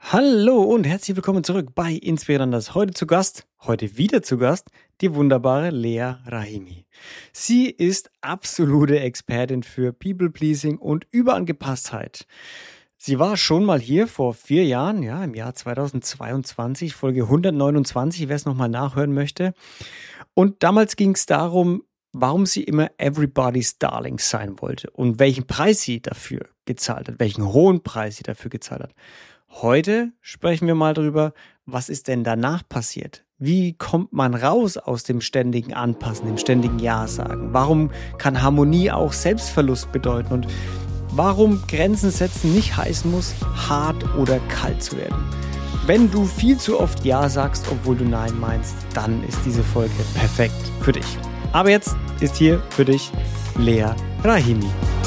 Hallo und herzlich willkommen zurück bei Inspiranders. Heute wieder zu Gast, die wunderbare Lea Rahimi. Sie ist absolute Expertin für People-Pleasing und Überangepasstheit. Sie war schon mal hier vor 4 Jahren, ja, im Jahr 2022, Folge 129, wer es nochmal nachhören möchte. Und damals ging es darum, warum sie immer Everybody's Darling sein wollte und welchen Preis sie dafür gezahlt hat, welchen hohen Preis sie dafür gezahlt hat. Heute sprechen wir mal drüber, was ist denn danach passiert? Wie kommt man raus aus dem ständigen Anpassen, dem ständigen Ja sagen? Warum kann Harmonie auch Selbstverlust bedeuten? Und warum Grenzen setzen nicht heißen muss, hart oder kalt zu werden? Wenn du viel zu oft Ja sagst, obwohl du Nein meinst, dann ist diese Folge perfekt für dich. Aber jetzt ist hier für dich Lea Rahimi.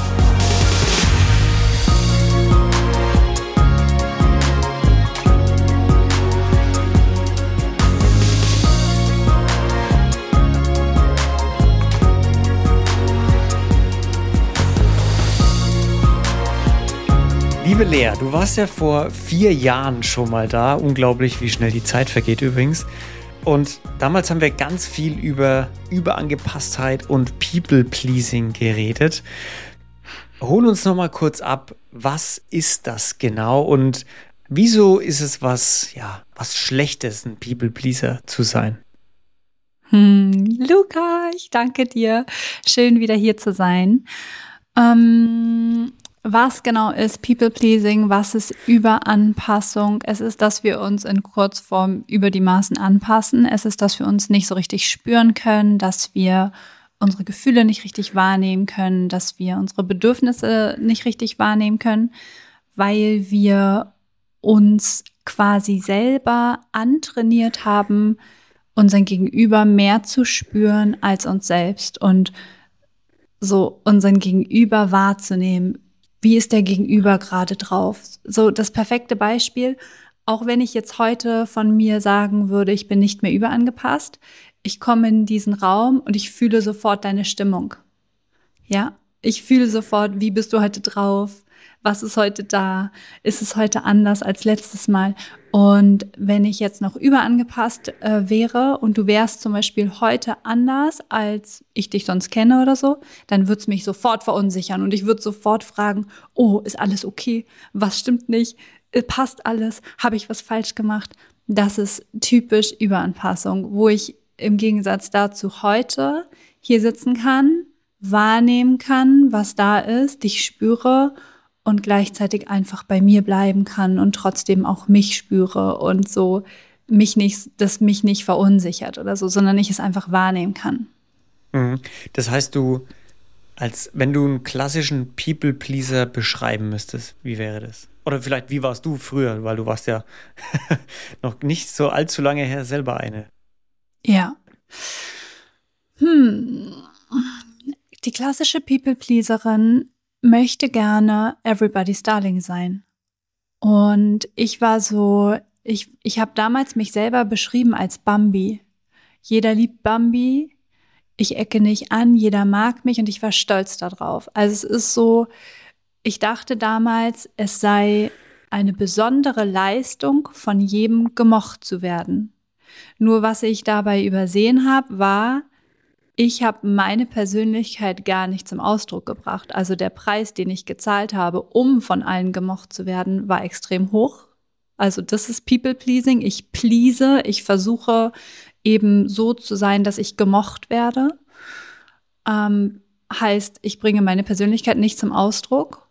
Liebe Lea, du warst ja vor 4 Jahren schon mal da. Unglaublich, wie schnell die Zeit vergeht übrigens. Und damals haben wir ganz viel über Überangepasstheit und People-Pleasing geredet. Hol uns noch mal kurz ab, was ist das genau und wieso ist es was Schlechtes, ein People-Pleaser zu sein? Luca, ich danke dir. Schön, wieder hier zu sein. Was genau ist People-Pleasing? Was ist Überanpassung? Es ist, dass wir uns in Kurzform über die Maßen anpassen. Es ist, dass wir uns nicht so richtig spüren können, dass wir unsere Gefühle nicht richtig wahrnehmen können, dass wir unsere Bedürfnisse nicht richtig wahrnehmen können, weil wir uns quasi selber antrainiert haben, unseren Gegenüber mehr zu spüren als uns selbst und so unseren Gegenüber wahrzunehmen. Wie ist der Gegenüber gerade drauf? So das perfekte Beispiel, auch wenn ich jetzt heute von mir sagen würde, ich bin nicht mehr überangepasst, ich komme in diesen Raum und ich fühle sofort deine Stimmung. Ja, ich fühle sofort, wie bist du heute drauf? Was ist heute da? Ist es heute anders als letztes Mal? Und wenn ich jetzt noch überangepasst wäre und du wärst zum Beispiel heute anders, als ich dich sonst kenne oder so, dann würde es mich sofort verunsichern und ich würde sofort fragen, oh, ist alles okay? Was stimmt nicht? Passt alles? Habe ich was falsch gemacht? Das ist typisch Überanpassung, wo ich im Gegensatz dazu heute hier sitzen kann, wahrnehmen kann, was da ist, dich spüre und gleichzeitig einfach bei mir bleiben kann und trotzdem auch mich spüre und so mich nicht verunsichert oder so, sondern ich es einfach wahrnehmen kann. Das heißt, wenn du einen klassischen People-Pleaser beschreiben müsstest, wie wäre das? Oder vielleicht, wie warst du früher? Weil du warst ja noch nicht so allzu lange her selber eine. Ja. Die klassische People-Pleaserin möchte gerne Everybody's Darling sein. Und ich war so, ich habe damals mich selber beschrieben als Bambi. Jeder liebt Bambi, ich ecke nicht an, jeder mag mich und ich war stolz darauf. Also es ist so, ich dachte damals, es sei eine besondere Leistung, von jedem gemocht zu werden. Nur was ich dabei übersehen habe, war, ich habe meine Persönlichkeit gar nicht zum Ausdruck gebracht. Also der Preis, den ich gezahlt habe, um von allen gemocht zu werden, war extrem hoch. Also das ist People-Pleasing. Ich please, ich versuche eben so zu sein, dass ich gemocht werde. Heißt, ich bringe meine Persönlichkeit nicht zum Ausdruck.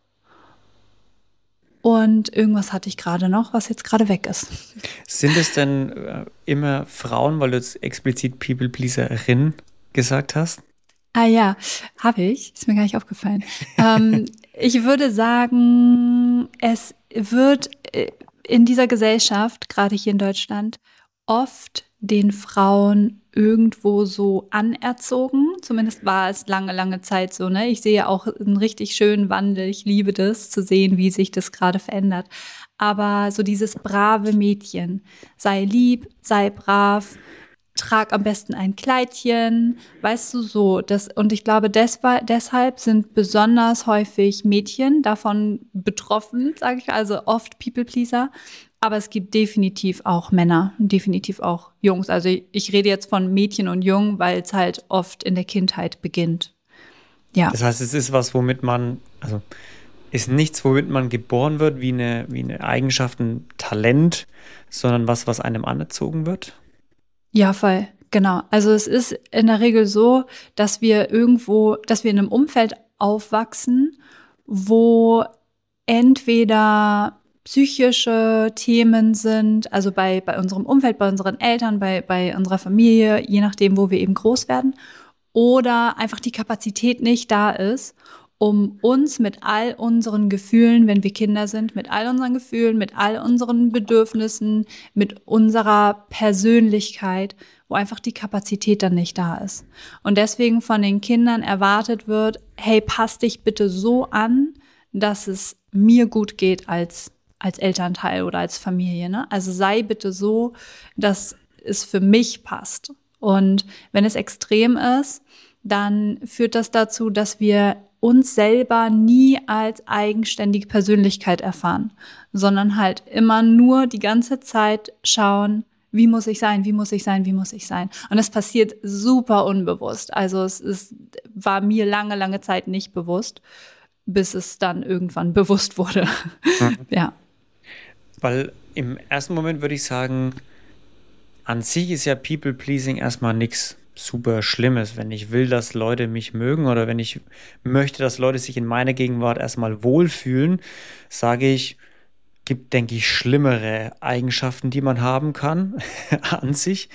Und irgendwas hatte ich gerade noch, was jetzt gerade weg ist. Sind es denn immer Frauen, weil du jetzt explizit People-Pleaserin gesagt hast? Ah ja, habe ich. Ist mir gar nicht aufgefallen. Ich würde sagen, es wird in dieser Gesellschaft, gerade hier in Deutschland, oft den Frauen irgendwo so anerzogen. Zumindest war es lange, lange Zeit so, ne? Ich sehe auch einen richtig schönen Wandel. Ich liebe das, zu sehen, wie sich das gerade verändert. Aber so dieses brave Mädchen, sei lieb, sei brav, trag am besten ein Kleidchen, weißt du, so. Und ich glaube, deshalb sind besonders häufig Mädchen davon betroffen, sage ich, also oft People-Pleaser. Aber es gibt definitiv auch Männer, definitiv auch Jungs. Also ich rede jetzt von Mädchen und Jungen, weil es halt oft in der Kindheit beginnt. Ja. Das heißt, es ist was, also ist nichts, womit man geboren wird, wie eine Eigenschaft, ein Talent, sondern was einem anerzogen wird? Ja, voll. Genau. Also es ist in der Regel so, dass wir in einem Umfeld aufwachsen, wo entweder psychische Themen sind, also bei unserem Umfeld, bei unseren Eltern, bei unserer Familie, je nachdem, wo wir eben groß werden, oder einfach die Kapazität nicht da ist, um uns mit all unseren Gefühlen, wenn wir Kinder sind, mit all unseren Gefühlen, mit all unseren Bedürfnissen, mit unserer Persönlichkeit, wo einfach die Kapazität dann nicht da ist. Und deswegen von den Kindern erwartet wird, hey, pass dich bitte so an, dass es mir gut geht als Elternteil oder als Familie, ne? Also sei bitte so, dass es für mich passt. Und wenn es extrem ist, dann führt das dazu, dass wir uns selber nie als eigenständige Persönlichkeit erfahren, sondern halt immer nur die ganze Zeit schauen, wie muss ich sein, wie muss ich sein, wie muss ich sein. Und es passiert super unbewusst. Also war mir lange, lange Zeit nicht bewusst, bis es dann irgendwann bewusst wurde. Ja. Weil im ersten Moment würde ich sagen, an sich ist ja People-Pleasing erstmal nichts super Schlimmes. Wenn ich will, dass Leute mich mögen oder wenn ich möchte, dass Leute sich in meiner Gegenwart erstmal wohlfühlen, sage ich, gibt, denke ich, schlimmere Eigenschaften, die man haben kann an sich.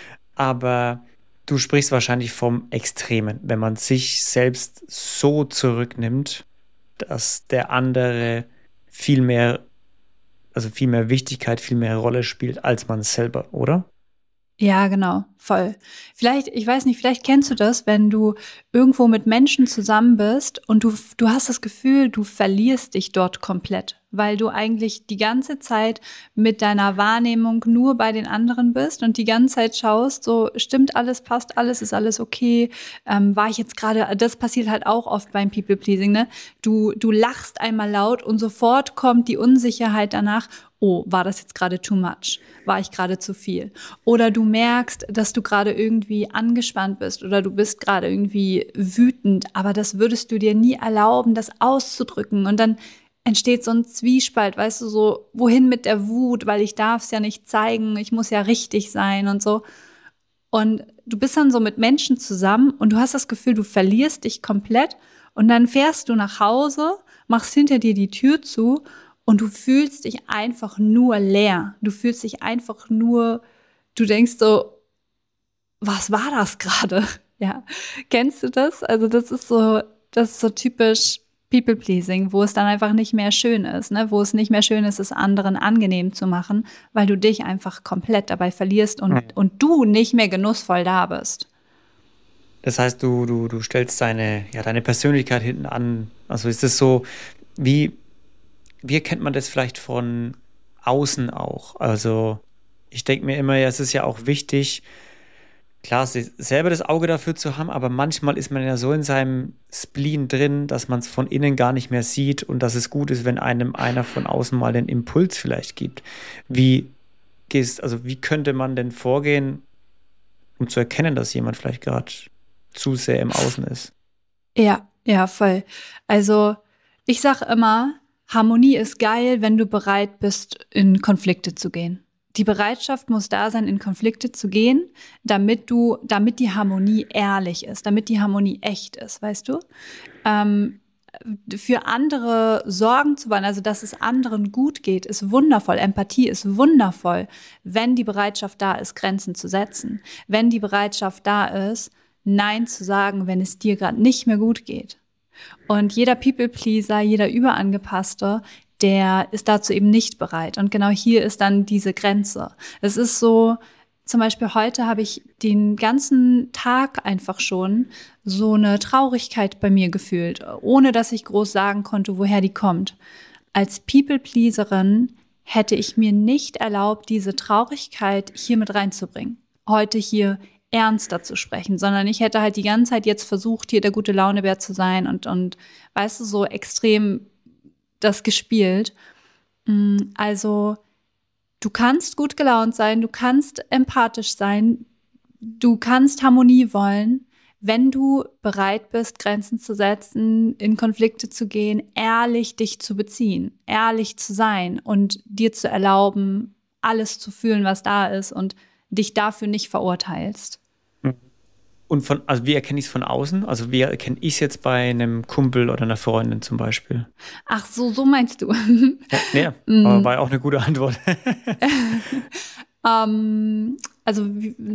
Aber du sprichst wahrscheinlich vom Extremen, wenn man sich selbst so zurücknimmt, dass der andere viel mehr Wichtigkeit, viel mehr Rolle spielt als man selber, oder? Ja, genau, voll. Ich weiß nicht, vielleicht kennst du das, wenn du irgendwo mit Menschen zusammen bist und du hast das Gefühl, du verlierst dich dort komplett, weil du eigentlich die ganze Zeit mit deiner Wahrnehmung nur bei den anderen bist und die ganze Zeit schaust, so stimmt alles, passt alles, ist alles okay, war ich jetzt gerade, das passiert halt auch oft beim People-Pleasing, ne? Du lachst einmal laut und sofort kommt die Unsicherheit danach, oh, war das jetzt gerade too much? War ich gerade zu viel? Oder du merkst, dass du gerade irgendwie angespannt bist oder du bist gerade irgendwie wütend, aber das würdest du dir nie erlauben, das auszudrücken. Und dann entsteht so ein Zwiespalt, weißt du, so, wohin mit der Wut, weil ich darf es ja nicht zeigen, ich muss ja richtig sein und so. Und du bist dann so mit Menschen zusammen und du hast das Gefühl, du verlierst dich komplett und dann fährst du nach Hause, machst hinter dir die Tür zu und du fühlst dich einfach nur leer. Du fühlst dich einfach nur, du denkst so, was war das gerade? Ja, kennst du das? Also das ist so typisch People-Pleasing, wo es dann einfach nicht mehr schön ist, ne? Wo es nicht mehr schön ist, es anderen angenehm zu machen, weil du dich einfach komplett dabei verlierst und du nicht mehr genussvoll da bist. Das heißt, du stellst deine Persönlichkeit hinten an. Also ist es so, wie erkennt man das vielleicht von außen auch? Also ich denke mir immer, ja, es ist ja auch wichtig, klar, selber das Auge dafür zu haben, aber manchmal ist man ja so in seinem Spleen drin, dass man es von innen gar nicht mehr sieht und dass es gut ist, wenn einem einer von außen mal den Impuls vielleicht gibt. Wie könnte man denn vorgehen, um zu erkennen, dass jemand vielleicht gerade zu sehr im Außen ist? Ja, voll. Also ich sage immer, Harmonie ist geil, wenn du bereit bist, in Konflikte zu gehen. Die Bereitschaft muss da sein, in Konflikte zu gehen, damit die Harmonie ehrlich ist, damit die Harmonie echt ist, weißt du? Für andere sorgen zu wollen, also dass es anderen gut geht, ist wundervoll. Empathie ist wundervoll, wenn die Bereitschaft da ist, Grenzen zu setzen. Wenn die Bereitschaft da ist, Nein zu sagen, wenn es dir gerade nicht mehr gut geht. Und jeder People-Pleaser, jeder Überangepasste, der ist dazu eben nicht bereit. Und genau hier ist dann diese Grenze. Es ist so, zum Beispiel heute habe ich den ganzen Tag einfach schon so eine Traurigkeit bei mir gefühlt, ohne dass ich groß sagen konnte, woher die kommt. Als People-Pleaserin hätte ich mir nicht erlaubt, diese Traurigkeit hier mit reinzubringen. heute hier ernster zu sprechen, sondern ich hätte halt die ganze Zeit jetzt versucht, hier der gute Launebär zu sein und weißt du, so extrem das gespielt. Also du kannst gut gelaunt sein, du kannst empathisch sein, du kannst Harmonie wollen, wenn du bereit bist, Grenzen zu setzen, in Konflikte zu gehen, ehrlich dich zu beziehen, ehrlich zu sein und dir zu erlauben, alles zu fühlen, was da ist und dich dafür nicht verurteilst. Und also wie erkenne ich es von außen? Also wie erkenne ich es jetzt bei einem Kumpel oder einer Freundin zum Beispiel? Ach so meinst du. Ja, aber war ja auch eine gute Antwort. Also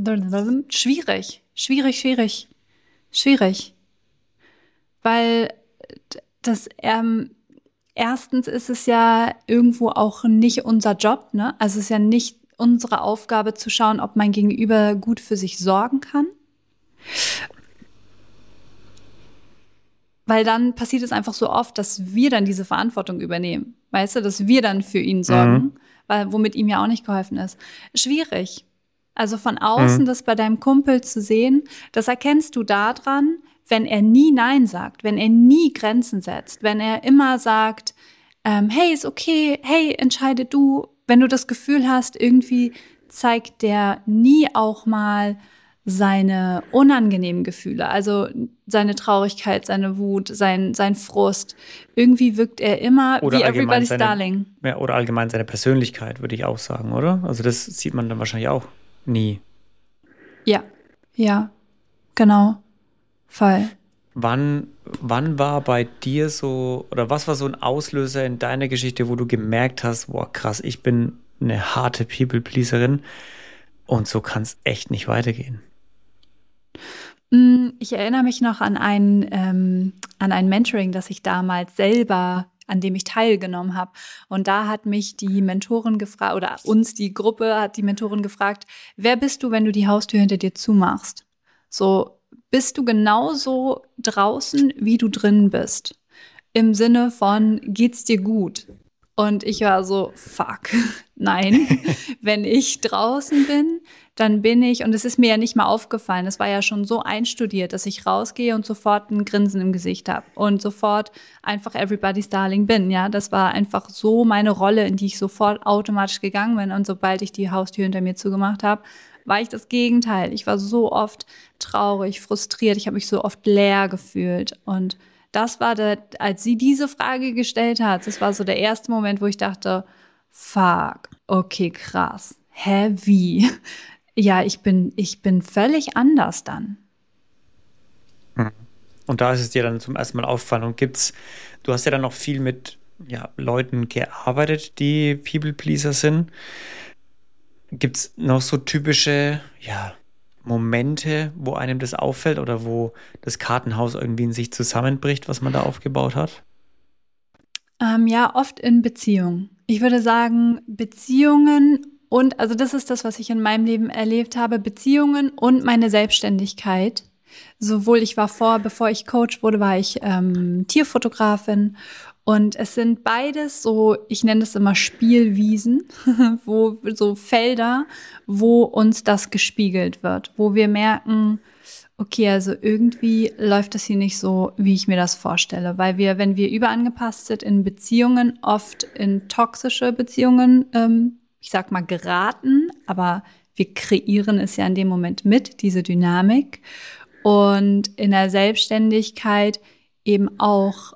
schwierig. Weil das erstens ist es ja irgendwo auch nicht unser Job, ne? Also es ist ja nicht unsere Aufgabe zu schauen, ob mein Gegenüber gut für sich sorgen kann. Weil dann passiert es einfach so oft, dass wir dann diese Verantwortung übernehmen. Weißt du, dass wir dann für ihn sorgen, womit ihm ja auch nicht geholfen ist. Schwierig. Also von außen das bei deinem Kumpel zu sehen, das erkennst du daran, wenn er nie Nein sagt, wenn er nie Grenzen setzt, wenn er immer sagt, hey, ist okay, hey, entscheide du. Wenn du das Gefühl hast, irgendwie zeigt der nie auch mal seine unangenehmen Gefühle, also seine Traurigkeit, seine Wut, sein Frust. Irgendwie wirkt er immer oder wie everybody's darling. Ja, oder allgemein seine Persönlichkeit, würde ich auch sagen, oder? Also das sieht man dann wahrscheinlich auch nie. Ja, genau. Voll. Wann war bei dir so, oder was war so ein Auslöser in deiner Geschichte, wo du gemerkt hast, boah, krass, ich bin eine harte People-Pleaserin und so kann es echt nicht weitergehen? Ich erinnere mich noch an ein Mentoring, das ich damals selber, an dem ich teilgenommen habe. Und da hat mich die Mentorin gefragt, oder uns, die Gruppe, hat die Mentorin gefragt, wer bist du, wenn du die Haustür hinter dir zumachst? So, bist du genauso draußen, wie du drin bist? Im Sinne von, geht's dir gut? Und ich war so, fuck, nein. Wenn ich draußen bin, dann bin ich, und es ist mir ja nicht mal aufgefallen, es war ja schon so einstudiert, dass ich rausgehe und sofort ein Grinsen im Gesicht habe und sofort einfach everybody's darling bin, ja. Das war einfach so meine Rolle, in die ich sofort automatisch gegangen bin. Und sobald ich die Haustür hinter mir zugemacht habe, war ich das Gegenteil. Ich war so oft traurig, frustriert, ich habe mich so oft leer gefühlt. Und das war als sie diese Frage gestellt hat, das war so der erste Moment, wo ich dachte, fuck, okay, krass. Hä, wie? Ja, ich bin völlig anders dann. Und da ist es dir dann zum ersten Mal aufgefallen. Und du hast ja dann noch viel mit Leuten gearbeitet, die People-Pleaser sind. Gibt es noch so typische Momente, wo einem das auffällt oder wo das Kartenhaus irgendwie in sich zusammenbricht, was man da aufgebaut hat? Ja, oft in Beziehungen. Ich würde sagen, Beziehungen und, also das ist das, was ich in meinem Leben erlebt habe, Beziehungen und meine Selbstständigkeit. Sowohl bevor ich Coach wurde, war ich Tierfotografin. Und es sind beides so, ich nenne es immer Spielwiesen, so Felder, wo uns das gespiegelt wird, wo wir merken, okay, also irgendwie läuft das hier nicht so, wie ich mir das vorstelle, weil wenn wir überangepasst sind in Beziehungen, oft in toxische Beziehungen, ich sag mal, geraten, aber wir kreieren es ja in dem Moment mit, diese Dynamik. Und in der Selbstständigkeit eben auch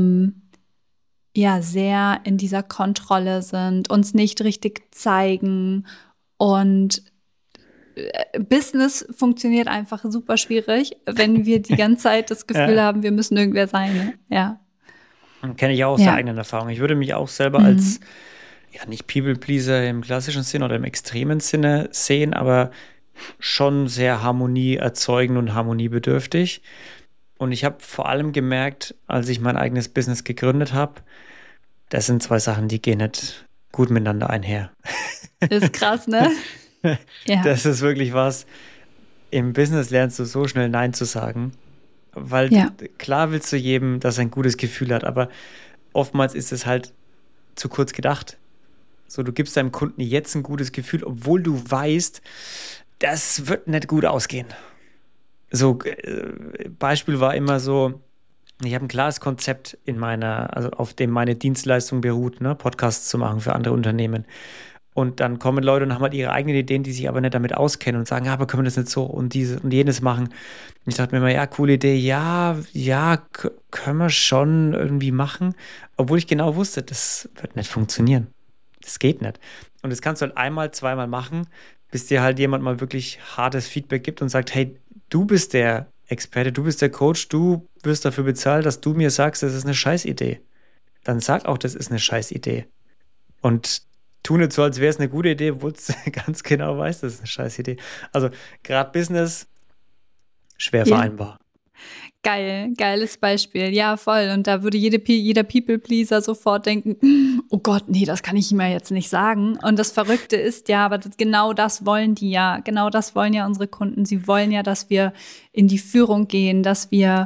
sehr in dieser Kontrolle sind, uns nicht richtig zeigen und Business funktioniert einfach super schwierig, wenn wir die ganze Zeit das Gefühl haben, wir müssen irgendwer sein. Ne? Ja. Kenne ich auch aus der eigenen Erfahrung. Ich würde mich auch selber als nicht People-Pleaser im klassischen Sinne oder im extremen Sinne sehen, aber schon sehr harmonieerzeugend und harmoniebedürftig. Und ich habe vor allem gemerkt, als ich mein eigenes Business gegründet habe, das sind zwei Sachen, die gehen nicht gut miteinander einher. Das ist krass, ne? Ja. Das ist wirklich was. Im Business lernst du so schnell Nein zu sagen, weil klar willst du jedem, dass er ein gutes Gefühl hat, aber oftmals ist es halt zu kurz gedacht. So, du gibst deinem Kunden jetzt ein gutes Gefühl, obwohl du weißt, das wird nicht gut ausgehen. So, Beispiel war immer so, ich habe ein klares Konzept also auf dem meine Dienstleistung beruht, ne, Podcasts zu machen für andere Unternehmen. Und dann kommen Leute und haben halt ihre eigenen Ideen, die sich aber nicht damit auskennen und sagen, aber können wir das nicht so und dieses und jenes machen? Und ich dachte mir immer, ja, coole Idee, ja, können wir schon irgendwie machen, obwohl ich genau wusste, das wird nicht funktionieren. Das geht nicht. Und das kannst du halt einmal, zweimal machen, bis dir halt jemand mal wirklich hartes Feedback gibt und sagt, hey, du bist der Experte, du bist der Coach, du wirst dafür bezahlt, dass du mir sagst, das ist eine Scheißidee. Dann sag auch, das ist eine Scheißidee. Und tu nicht so, als wäre es eine gute Idee, obwohl du ganz genau weißt, das ist eine Scheißidee. Also gerade Business, schwer vereinbar. Geil, geiles Beispiel. Ja, voll. Und da würde jeder People-Pleaser sofort denken, oh Gott, nee, das kann ich ihm ja jetzt nicht sagen. Und das Verrückte ist ja, aber genau das wollen die ja. Genau das wollen ja unsere Kunden. Sie wollen ja, dass wir in die Führung gehen, dass wir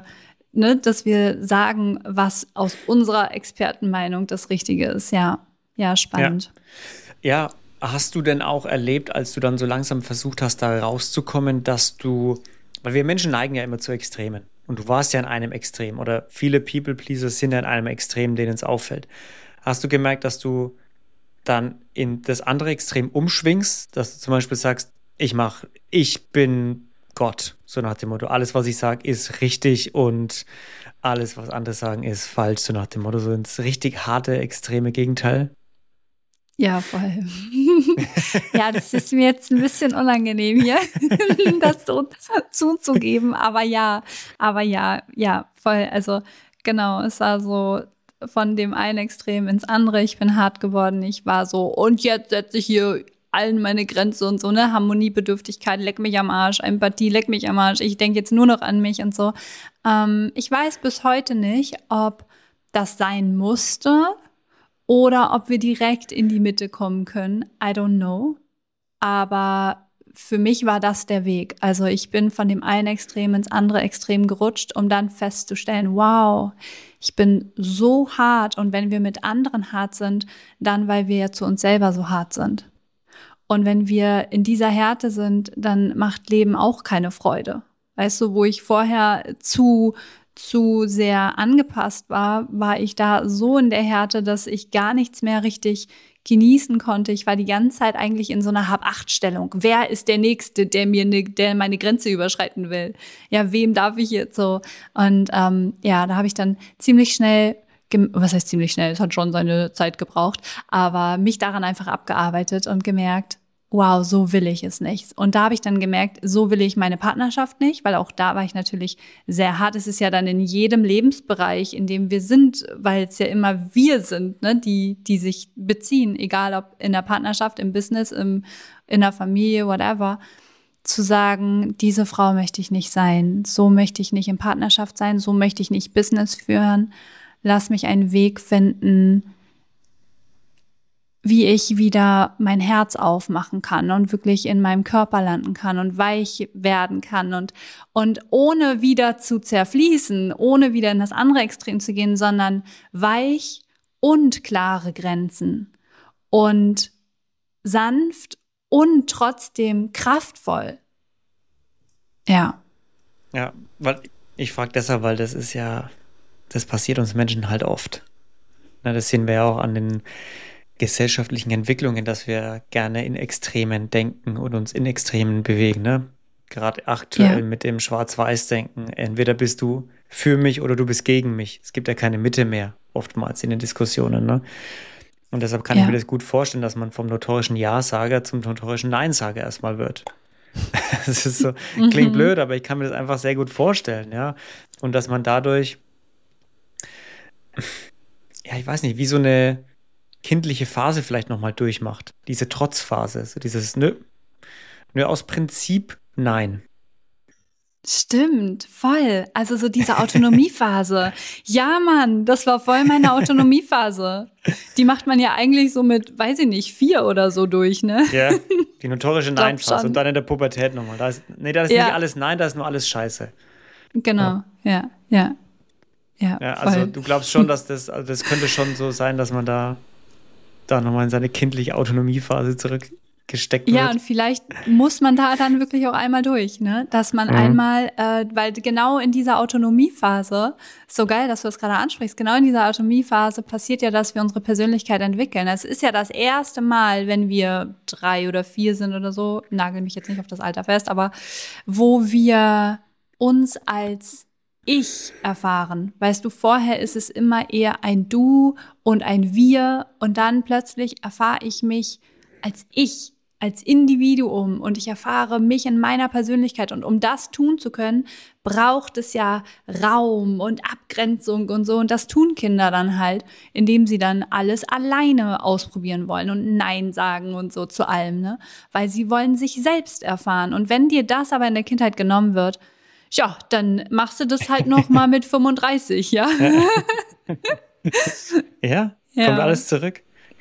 sagen, was aus unserer Expertenmeinung das Richtige ist. Ja, spannend. Ja, hast du denn auch erlebt, als du dann so langsam versucht hast, da rauszukommen, weil wir Menschen neigen ja immer zu Extremen. Und du warst ja in einem Extrem oder viele People-Pleaser sind ja in einem Extrem, denen es auffällt. Hast du gemerkt, dass du dann in das andere Extrem umschwingst, dass du zum Beispiel sagst, ich bin Gott, so nach dem Motto, alles, was ich sage, ist richtig und alles, was andere sagen, ist falsch, so nach dem Motto, so ins richtig harte, extreme Gegenteil? Ja, voll. Ja, das ist mir jetzt ein bisschen unangenehm hier, das so zuzugeben. Aber ja, voll. Also genau, es war so von dem einen Extrem ins andere. Ich bin hart geworden. Ich war so, und jetzt setze ich hier allen meine Grenze und so, ne? Harmoniebedürftigkeit, leck mich am Arsch, Empathie, leck mich am Arsch. Ich denke jetzt nur noch an mich und so. Ich weiß bis heute nicht, ob das sein musste oder ob wir direkt in die Mitte kommen können. I don't know. Aber für mich war das der Weg. Also ich bin von dem einen Extrem ins andere Extrem gerutscht, um dann festzustellen, wow, ich bin so hart. Und wenn wir mit anderen hart sind, dann weil wir ja zu uns selber so hart sind. Und wenn wir in dieser Härte sind, dann macht Leben auch keine Freude. Weißt du, wo ich vorher zu sehr angepasst war ich da so in der Härte, dass ich gar nichts mehr richtig genießen konnte. Ich war die ganze Zeit eigentlich in so einer Hab-Acht-Stellung. Wer ist der Nächste, der meine Grenze überschreiten will? Ja, wem darf ich jetzt so? Und da habe ich dann ziemlich schnell, was heißt ziemlich schnell? Es hat schon seine Zeit gebraucht, aber mich daran einfach abgearbeitet und gemerkt, wow, so will ich es nicht. Und da habe ich dann gemerkt, so will ich meine Partnerschaft nicht, weil auch da war ich natürlich sehr hart. Es ist ja dann in jedem Lebensbereich, in dem wir sind, weil es ja immer wir sind, ne, die sich beziehen, egal ob in der Partnerschaft, im Business, in der Familie, whatever, zu sagen, diese Frau möchte ich nicht sein, so möchte ich nicht in Partnerschaft sein, so möchte ich nicht Business führen. Lass mich einen Weg finden, wie ich wieder mein Herz aufmachen kann und wirklich in meinem Körper landen kann und weich werden kann und ohne wieder zu zerfließen, ohne wieder in das andere Extrem zu gehen, sondern weich und klare Grenzen und sanft und trotzdem kraftvoll. Ja. Ja, weil ich frage deshalb, weil das passiert uns Menschen halt oft. Na, das sehen wir ja auch an den gesellschaftlichen Entwicklungen, dass wir gerne in Extremen denken und uns in Extremen bewegen, ne? Gerade aktuell mit dem Schwarz-Weiß-Denken. Entweder bist du für mich oder du bist gegen mich. Es gibt ja keine Mitte mehr, oftmals in den Diskussionen, ne? Und deshalb kann ich mir das gut vorstellen, dass man vom notorischen Ja-Sager zum notorischen Nein-Sager erstmal wird. Das ist so, klingt blöd, aber ich kann mir das einfach sehr gut vorstellen, ja. Und dass man dadurch, ja, ich weiß nicht, wie so eine kindliche Phase vielleicht nochmal durchmacht. Diese Trotzphase, so dieses nö, aus Prinzip nein. Stimmt, voll. Also so diese Autonomiephase. Ja, Mann, das war voll meine Autonomiephase. Die macht man ja eigentlich so mit, weiß ich nicht, 4 oder so durch, ne? Ja, die notorische Nein-Phase. Und dann in der Pubertät nochmal. Da ist nicht alles Nein, da ist nur alles Scheiße. Genau, ja. Also du glaubst schon, dass das könnte schon so sein, dass man da nochmal in seine kindliche Autonomiephase zurück gesteckt wird. Ja, und vielleicht muss man da dann wirklich auch einmal durch, ne? Dass man einmal, weil genau in dieser Autonomiephase, so geil, dass du das gerade ansprichst, genau in dieser Autonomiephase passiert ja, dass wir unsere Persönlichkeit entwickeln. Es ist ja das erste Mal, wenn wir 3 oder 4 sind oder so, nagel mich jetzt nicht auf das Alter fest, aber wo wir uns als Ich erfahren. Weißt du, vorher ist es immer eher ein Du und ein Wir und dann plötzlich erfahre ich mich als ich, als Individuum und ich erfahre mich in meiner Persönlichkeit. Und um das tun zu können, braucht es ja Raum und Abgrenzung und so. Und das tun Kinder dann halt, indem sie dann alles alleine ausprobieren wollen und Nein sagen und so zu allem, ne? Weil sie wollen sich selbst erfahren. Und wenn dir das aber in der Kindheit genommen wird, ja, dann machst du das halt noch mal mit 35, ja? Ja, Ja. kommt alles zurück.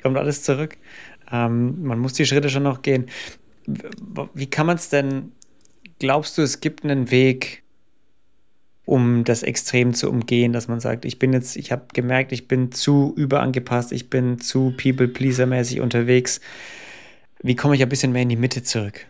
Man muss die Schritte schon noch gehen. Wie kann man es denn, glaubst du, es gibt einen Weg, um das Extrem zu umgehen, dass man sagt, ich habe gemerkt, ich bin zu überangepasst, ich bin zu People-Pleaser-mäßig unterwegs. Wie komme ich ein bisschen mehr in die Mitte zurück?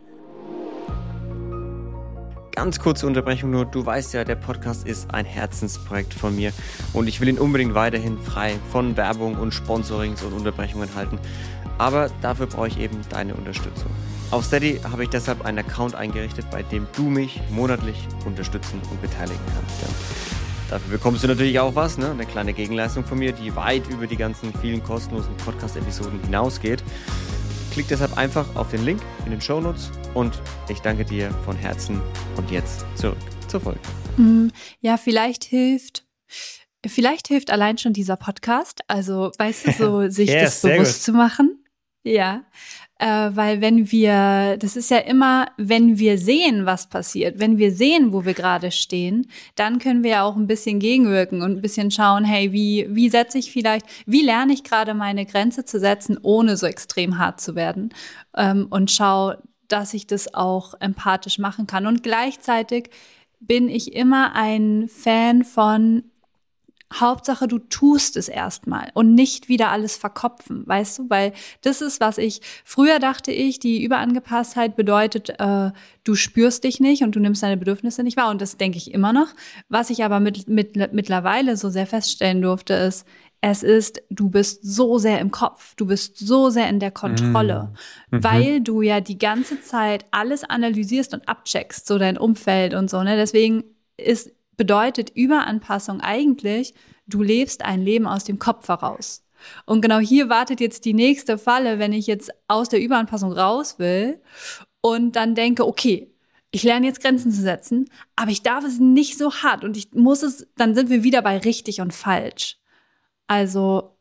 Ganz kurze Unterbrechung nur, du weißt ja, der Podcast ist ein Herzensprojekt von mir und ich will ihn unbedingt weiterhin frei von Werbung und Sponsorings und Unterbrechungen halten. Aber dafür brauche ich eben deine Unterstützung. Auf Steady habe ich deshalb einen Account eingerichtet, bei dem du mich monatlich unterstützen und beteiligen kannst. Denn dafür bekommst du natürlich auch was, ne? Eine kleine Gegenleistung von mir, die weit über die ganzen vielen kostenlosen Podcast-Episoden hinausgeht. Klick deshalb einfach auf den Link in den Shownotes und ich danke dir von Herzen. Und jetzt zurück zur Folge. Ja, vielleicht hilft allein schon dieser Podcast. Also, weißt du, so sich das bewusst zu machen. Ja, weil das ist ja immer, wenn wir sehen, was passiert, wenn wir sehen, wo wir gerade stehen, dann können wir ja auch ein bisschen gegenwirken und ein bisschen schauen, hey, wie lerne ich gerade meine Grenze zu setzen, ohne so extrem hart zu werden, und schau, dass ich das auch empathisch machen kann. Und gleichzeitig bin ich immer ein Fan von Hauptsache, du tust es erstmal und nicht wieder alles verkopfen, weißt du? Weil das ist, früher dachte ich, die Überangepasstheit bedeutet, du spürst dich nicht und du nimmst deine Bedürfnisse nicht wahr. Und das denke ich immer noch. Was ich aber mittlerweile so sehr feststellen durfte, ist, du bist so sehr im Kopf, du bist so sehr in der Kontrolle, weil du ja die ganze Zeit alles analysierst und abcheckst, so dein Umfeld und so, ne? Deswegen bedeutet Überanpassung eigentlich, du lebst ein Leben aus dem Kopf heraus. Und genau hier wartet jetzt die nächste Falle, wenn ich jetzt aus der Überanpassung raus will und dann denke, okay, ich lerne jetzt Grenzen zu setzen, aber ich darf es nicht so hart und dann sind wir wieder bei richtig und falsch. Also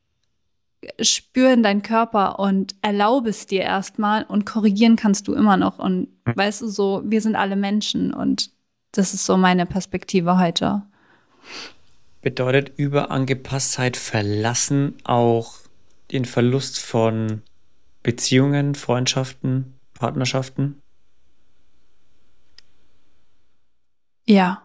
spür in deinen Körper und erlaube es dir erstmal und korrigieren kannst du immer noch. Und weißt du, so, wir sind alle Menschen und das ist so meine Perspektive heute. Bedeutet Überangepasstheit verlassen auch den Verlust von Beziehungen, Freundschaften, Partnerschaften? Ja.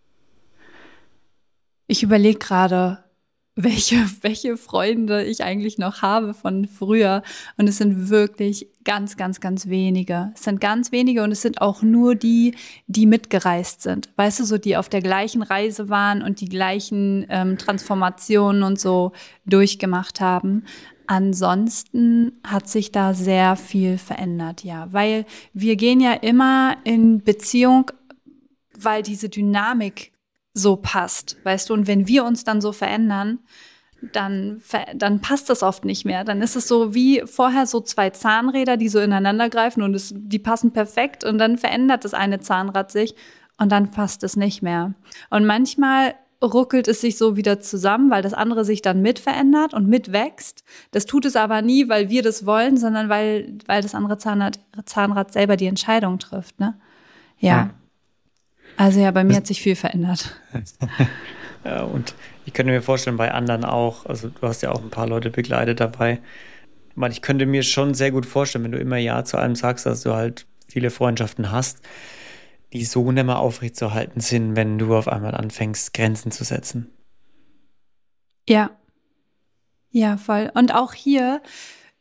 Ich überlege gerade, welche Freunde ich eigentlich noch habe von früher. Und es sind wirklich ganz, ganz, ganz wenige. Es sind ganz wenige und es sind auch nur die mitgereist sind. Weißt du, so die auf der gleichen Reise waren und die gleichen Transformationen und so durchgemacht haben. Ansonsten hat sich da sehr viel verändert, ja. Weil wir gehen ja immer in Beziehung, weil diese Dynamik so passt, weißt du, und wenn wir uns dann so verändern, dann passt das oft nicht mehr. Dann ist es so wie vorher so 2 Zahnräder, die so ineinander greifen und die passen perfekt und dann verändert das eine Zahnrad sich und dann passt es nicht mehr. Und manchmal ruckelt es sich so wieder zusammen, weil das andere sich dann mit verändert und mitwächst. Das tut es aber nie, weil wir das wollen, sondern weil das andere Zahnrad selber die Entscheidung trifft, ne? Ja. Also ja, bei mir hat sich viel verändert. Ja, und ich könnte mir vorstellen, bei anderen auch, also du hast ja auch ein paar Leute begleitet dabei. Ich könnte mir schon sehr gut vorstellen, wenn du immer Ja zu allem sagst, dass du halt viele Freundschaften hast, die so nicht mehr aufrechtzuerhalten sind, wenn du auf einmal anfängst, Grenzen zu setzen. Ja. Ja, voll. Und auch hier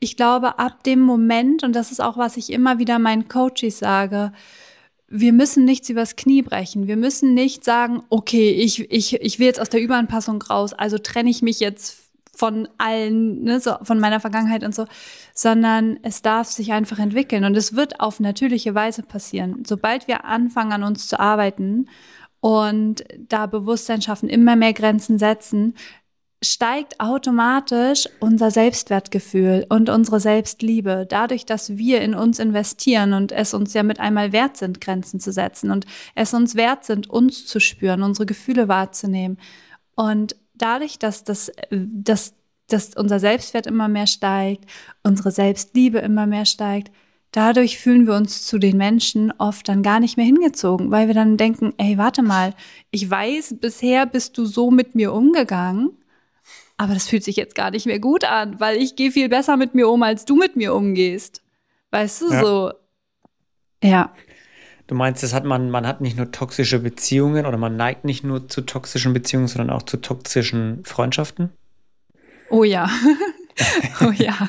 ich glaube, ab dem Moment, und das ist auch, was ich immer wieder meinen Coaches sage, wir müssen nichts übers Knie brechen. Wir müssen nicht sagen, okay, ich will jetzt aus der Überanpassung raus, also trenne ich mich jetzt von allen, ne, so von meiner Vergangenheit und so, sondern es darf sich einfach entwickeln. Und es wird auf natürliche Weise passieren. Sobald wir anfangen, an uns zu arbeiten und da Bewusstsein schaffen, immer mehr Grenzen setzen, steigt automatisch unser Selbstwertgefühl und unsere Selbstliebe. Dadurch, dass wir in uns investieren und es uns ja mit einmal wert sind, Grenzen zu setzen und es uns wert sind, uns zu spüren, unsere Gefühle wahrzunehmen. Und dadurch, dass unser Selbstwert immer mehr steigt, unsere Selbstliebe immer mehr steigt, dadurch fühlen wir uns zu den Menschen oft dann gar nicht mehr hingezogen, weil wir dann denken, ey, warte mal, ich weiß, bisher bist du so mit mir umgegangen, aber das fühlt sich jetzt gar nicht mehr gut an, weil ich gehe viel besser mit mir um, als du mit mir umgehst. Weißt du, so. Ja. Du meinst, man hat nicht nur toxische Beziehungen oder man neigt nicht nur zu toxischen Beziehungen, sondern auch zu toxischen Freundschaften? Oh ja. Oh ja.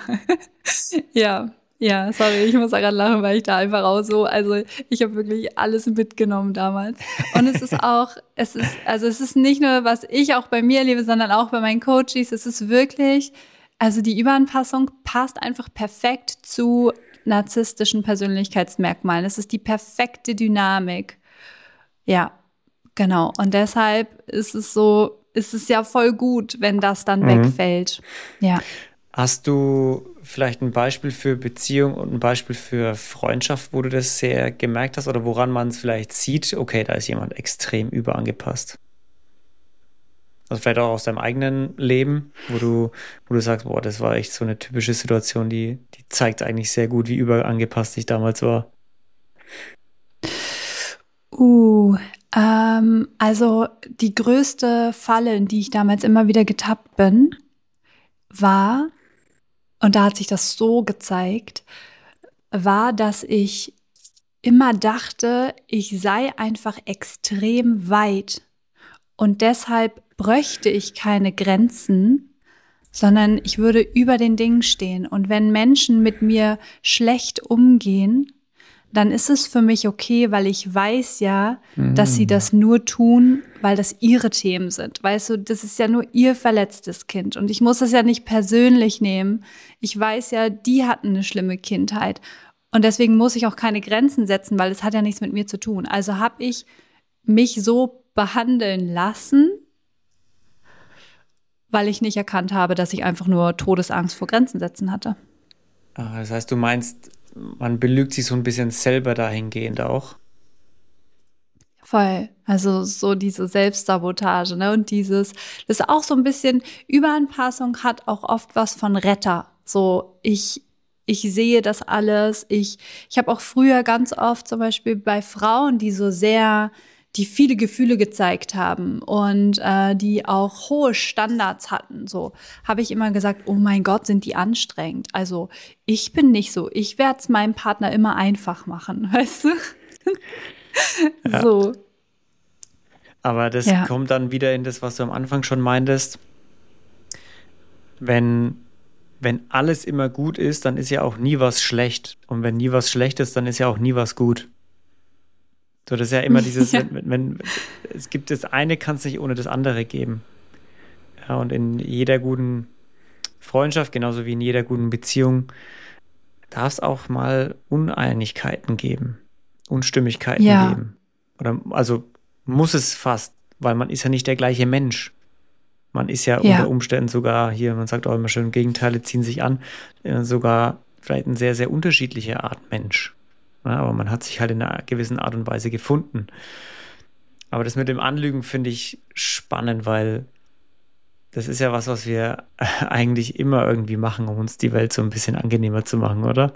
Ja, sorry, ich muss da gerade lachen, weil ich da einfach auch so, also ich habe wirklich alles mitgenommen damals. Und es ist nicht nur, was ich auch bei mir erlebe, sondern auch bei meinen Coaches. Es ist wirklich, also die Überanpassung passt einfach perfekt zu narzisstischen Persönlichkeitsmerkmalen. Es ist die perfekte Dynamik. Ja, genau. Und deshalb ist es ja voll gut, wenn das dann wegfällt. Ja. Hast du vielleicht ein Beispiel für Beziehung und ein Beispiel für Freundschaft, wo du das sehr gemerkt hast oder woran man es vielleicht sieht, okay, da ist jemand extrem überangepasst? Also vielleicht auch aus deinem eigenen Leben, wo du sagst, boah, das war echt so eine typische Situation, die zeigt eigentlich sehr gut, wie überangepasst ich damals war. Also die größte Falle, in die ich damals immer wieder getappt bin, war, und da hat sich das so gezeigt, war, dass ich immer dachte, ich sei einfach extrem weit und deshalb bräuchte ich keine Grenzen, sondern ich würde über den Dingen stehen. Und wenn Menschen mit mir schlecht umgehen, dann ist es für mich okay, weil ich weiß ja, dass sie das nur tun, weil das ihre Themen sind. Weißt du, das ist ja nur ihr verletztes Kind. Und ich muss das ja nicht persönlich nehmen. Ich weiß ja, die hatten eine schlimme Kindheit. Und deswegen muss ich auch keine Grenzen setzen, weil es hat ja nichts mit mir zu tun. Also habe ich mich so behandeln lassen, weil ich nicht erkannt habe, dass ich einfach nur Todesangst vor Grenzen setzen hatte. Das heißt, du meinst, man belügt sich so ein bisschen selber dahingehend auch. Voll. Also so diese Selbstsabotage, ne? Und das ist auch so ein bisschen, Überanpassung hat auch oft was von Retter. So, ich sehe das alles. Ich habe auch früher ganz oft zum Beispiel bei Frauen, die viele Gefühle gezeigt haben und die auch hohe Standards hatten, so habe ich immer gesagt, oh mein Gott, sind die anstrengend. Also ich bin nicht so, ich werde es meinem Partner immer einfach machen, weißt du? Ja. So. Aber das kommt dann wieder in das, was du am Anfang schon meintest. Wenn alles immer gut ist, dann ist ja auch nie was schlecht. Und wenn nie was schlecht ist, dann ist ja auch nie was gut. So, das ist ja immer dieses, wenn es gibt das eine, kann es nicht ohne das andere geben. Ja, und in jeder guten Freundschaft, genauso wie in jeder guten Beziehung, darf es auch mal Uneinigkeiten geben, Unstimmigkeiten geben. Oder also muss es fast, weil man ist ja nicht der gleiche Mensch. Man ist ja unter Umständen sogar hier, man sagt auch immer schön, Gegenteile ziehen sich an, sogar vielleicht eine sehr, sehr unterschiedliche Art Mensch. Ja, aber man hat sich halt in einer gewissen Art und Weise gefunden. Aber das mit dem Anlügen finde ich spannend, weil das ist ja was wir eigentlich immer irgendwie machen, um uns die Welt so ein bisschen angenehmer zu machen, oder?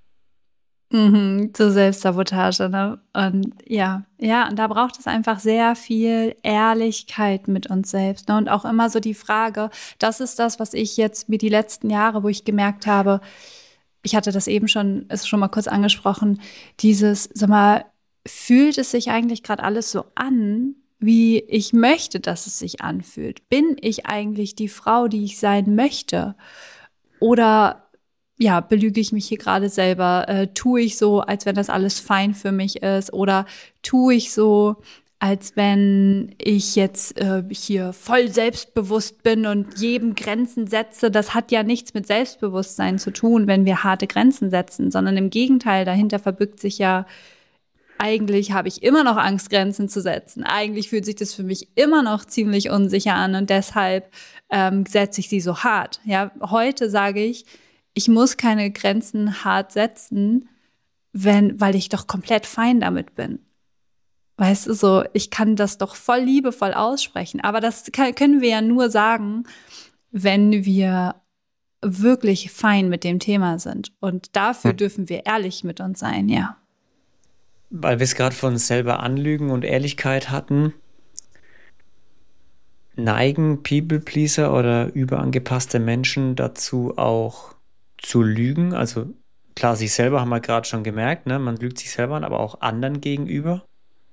Zur Selbstsabotage, ne? Und und da braucht es einfach sehr viel Ehrlichkeit mit uns selbst, ne? Und auch immer so die Frage, das ist das, was ich jetzt mir die letzten Jahre, wo ich gemerkt habe, ich hatte das eben schon mal kurz angesprochen, sag mal, fühlt es sich eigentlich gerade alles so an, wie ich möchte, dass es sich anfühlt? Bin ich eigentlich die Frau, die ich sein möchte? Oder belüge ich mich hier gerade selber? Tue ich so, als wenn das alles fein für mich ist? Oder tue ich so, als wenn ich jetzt hier voll selbstbewusst bin und jedem Grenzen setze? Das hat ja nichts mit Selbstbewusstsein zu tun, wenn wir harte Grenzen setzen, sondern im Gegenteil, dahinter verbirgt sich ja, eigentlich habe ich immer noch Angst, Grenzen zu setzen. Eigentlich fühlt sich das für mich immer noch ziemlich unsicher an und deshalb setze ich sie so hart. Ja, heute sage ich muss keine Grenzen hart setzen, weil ich doch komplett fein damit bin. Weißt du, so, ich kann das doch voll liebevoll aussprechen. Aber das können wir ja nur sagen, wenn wir wirklich fein mit dem Thema sind. Und dafür dürfen wir ehrlich mit uns sein, ja. Weil wir es gerade von uns selber anlügen und Ehrlichkeit hatten, neigen People-Pleaser oder überangepasste Menschen dazu auch zu lügen? Also klar, sich selber haben wir gerade schon gemerkt, ne? Man lügt sich selber an, aber auch anderen gegenüber?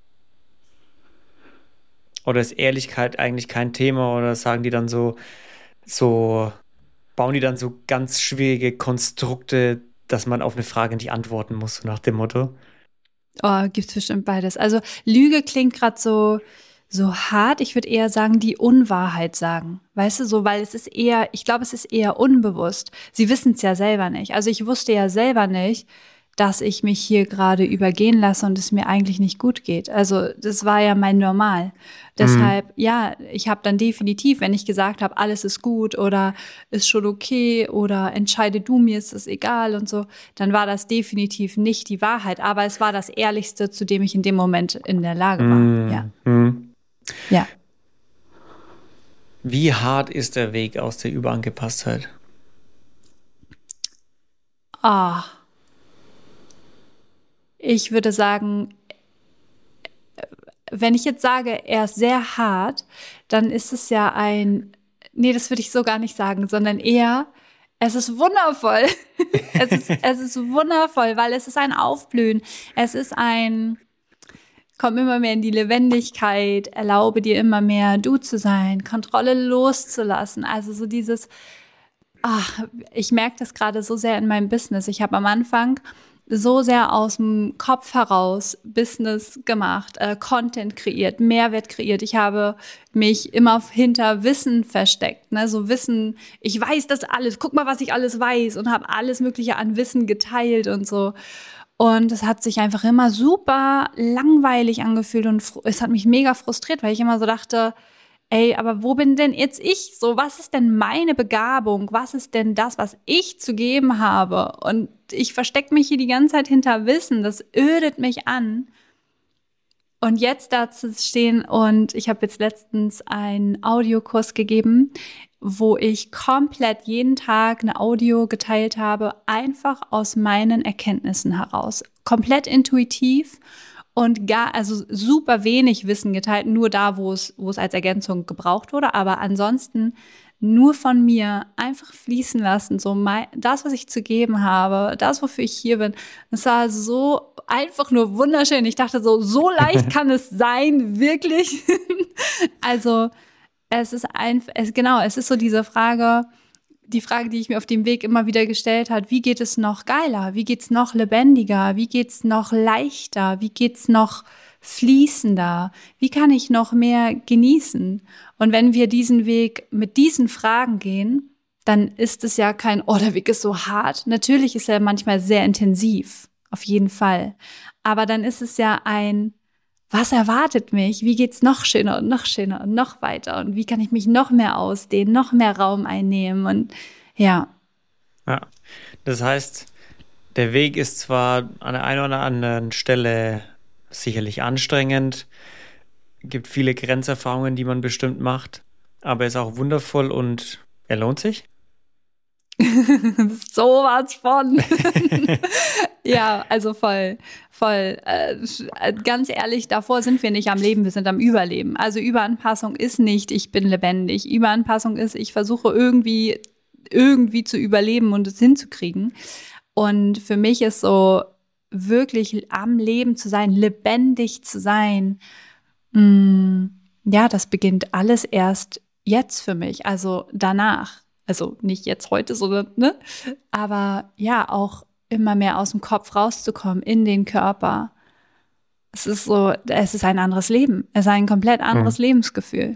Oder ist Ehrlichkeit eigentlich kein Thema oder sagen die dann so bauen die dann so ganz schwierige Konstrukte, dass man auf eine Frage nicht antworten muss, so nach dem Motto? Oh, gibt's bestimmt beides. Also Lüge klingt gerade so hart. Ich würde eher sagen, die Unwahrheit sagen. Weißt du, so, weil ich glaube, es ist eher unbewusst. Sie wissen es ja selber nicht. Also ich wusste ja selber nicht, dass ich mich hier gerade übergehen lasse und es mir eigentlich nicht gut geht. Also das war ja mein Normal. Deshalb, ja, ich habe dann definitiv, wenn ich gesagt habe, alles ist gut oder ist schon okay oder entscheide du, mir ist es egal und so, dann war das definitiv nicht die Wahrheit. Aber es war das Ehrlichste, zu dem ich in dem Moment in der Lage war. Ja. Ja. Wie hart ist der Weg aus der Überangepasstheit? Ah. Ich würde sagen, wenn ich jetzt sage, er ist sehr hart, dann ist es ja nee, das würde ich so gar nicht sagen, sondern eher, es ist wundervoll. Es ist wundervoll, weil es ist ein Aufblühen. Es ist komm immer mehr in die Lebendigkeit, erlaube dir immer mehr du zu sein, Kontrolle loszulassen. Also so ich merke das gerade so sehr in meinem Business. Ich habe am Anfang so sehr aus dem Kopf heraus Business gemacht, Content kreiert, Mehrwert kreiert. Ich habe mich immer hinter Wissen versteckt, ne? So Wissen, ich weiß das alles, guck mal, was ich alles weiß und habe alles Mögliche an Wissen geteilt und so. Und es hat sich einfach immer super langweilig angefühlt und es hat mich mega frustriert, weil ich immer so dachte, ey, aber wo bin denn jetzt ich? So, was ist denn meine Begabung? Was ist denn das, was ich zu geben habe? Und ich verstecke mich hier die ganze Zeit hinter Wissen. Das ödet mich an. Und jetzt da zu stehen und ich habe jetzt letztens einen Audiokurs gegeben, wo ich komplett jeden Tag eine Audio geteilt habe, einfach aus meinen Erkenntnissen heraus. Komplett intuitiv. Und also super wenig Wissen geteilt, nur da, wo es als Ergänzung gebraucht wurde, aber ansonsten nur von mir einfach fließen lassen, so das, was ich zu geben habe, das, wofür ich hier bin. Das war so einfach nur wunderschön. Ich dachte so leicht kann es sein, wirklich. Also es ist es ist so diese Frage, die ich mir auf dem Weg immer wieder gestellt habe, wie geht es noch geiler? Wie geht's noch lebendiger? Wie geht's noch leichter? Wie geht's noch fließender? Wie kann ich noch mehr genießen? Und wenn wir diesen Weg mit diesen Fragen gehen, dann ist es ja kein, oh, der Weg ist so hart. Natürlich ist er manchmal sehr intensiv, auf jeden Fall. Aber dann ist es ja was erwartet mich? Wie geht's noch schöner und noch weiter? Und wie kann ich mich noch mehr ausdehnen, noch mehr Raum einnehmen? Und ja. Ja, das heißt, der Weg ist zwar an der einen oder anderen Stelle sicherlich anstrengend, gibt viele Grenzerfahrungen, die man bestimmt macht, aber er ist auch wundervoll und er lohnt sich. So was von. Ja, also voll. Ganz ehrlich, davor sind wir nicht am Leben, wir sind am Überleben. Also Überanpassung ist nicht, ich bin lebendig. Überanpassung ist, ich versuche irgendwie zu überleben und es hinzukriegen. Und für mich ist so wirklich am Leben zu sein, lebendig zu sein, ja, das beginnt alles erst jetzt für mich, also danach. Also nicht jetzt heute, sondern, ne? Aber ja, auch immer mehr aus dem Kopf rauszukommen in den Körper. Es ist so, es ist ein anderes Leben. Es ist ein komplett anderes Lebensgefühl.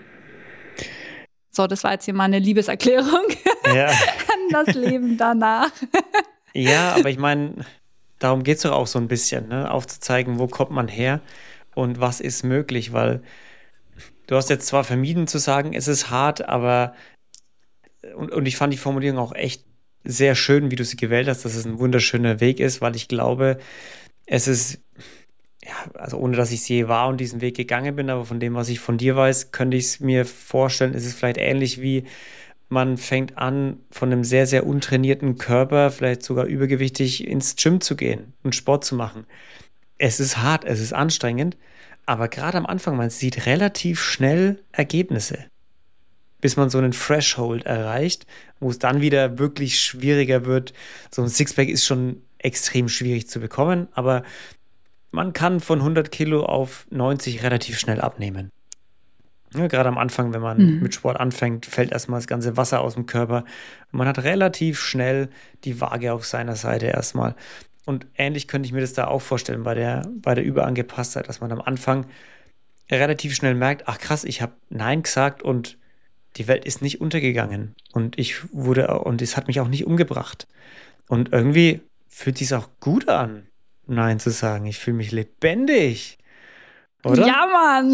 So, das war jetzt hier mal eine Liebeserklärung an das Leben danach. Ja, aber ich meine, darum geht es doch auch so ein bisschen, ne? Aufzuzeigen, wo kommt man her und was ist möglich, weil du hast jetzt zwar vermieden zu sagen, es ist hart, aber und ich fand die Formulierung auch echt sehr schön, wie du sie gewählt hast, dass es ein wunderschöner Weg ist, weil ich glaube, es ist, ja, also ohne dass ich es je war und diesen Weg gegangen bin, aber von dem, was ich von dir weiß, könnte ich es mir vorstellen, ist es vielleicht ähnlich wie man fängt an, von einem sehr, sehr untrainierten Körper, vielleicht sogar übergewichtig, ins Gym zu gehen und Sport zu machen. Es ist hart, es ist anstrengend, aber gerade am Anfang, man sieht relativ schnell Ergebnisse, bis man so einen Threshold erreicht, wo es dann wieder wirklich schwieriger wird. So ein Sixpack ist schon extrem schwierig zu bekommen, aber man kann von 100 Kilo auf 90 relativ schnell abnehmen. Ja, gerade am Anfang, wenn man mit Sport anfängt, fällt erstmal das ganze Wasser aus dem Körper. Und man hat relativ schnell die Waage auf seiner Seite erstmal. Und ähnlich könnte ich mir das da auch vorstellen bei der Überangepasstheit, dass man am Anfang relativ schnell merkt, ach krass, ich habe Nein gesagt und die Welt ist nicht untergegangen. Und es hat mich auch nicht umgebracht. Und irgendwie fühlt es sich auch gut an, Nein zu sagen. Ich fühle mich lebendig. Oder? Ja, Mann!